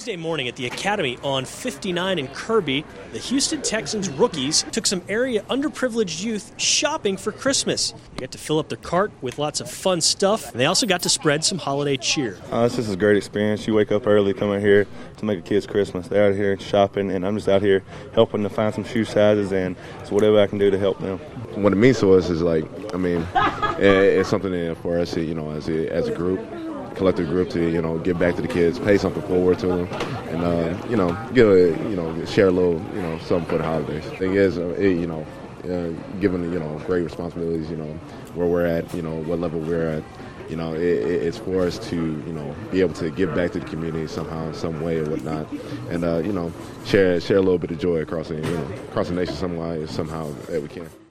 Tuesday morning at the Academy on 59 in Kirby, the Houston Texans rookies took some area underprivileged youth shopping for Christmas. They got to fill up their cart with lots of fun stuff, and they also got to spread some holiday cheer. It's just a great experience. You wake up early, come out here to make a kid's Christmas. They're out here shopping, and I'm just out here helping to find some shoe sizes, and so whatever I can do to help them. What it means to us is it's something for us, as a group. Collective group to give back to the kids, pay something forward to them, and share a little something for the holidays. The thing is, given great responsibilities, where we're at, what level we're at, it's for us to be able to give back to the community somehow, some way or whatnot, and share a little bit of joy across the nation somehow that we can.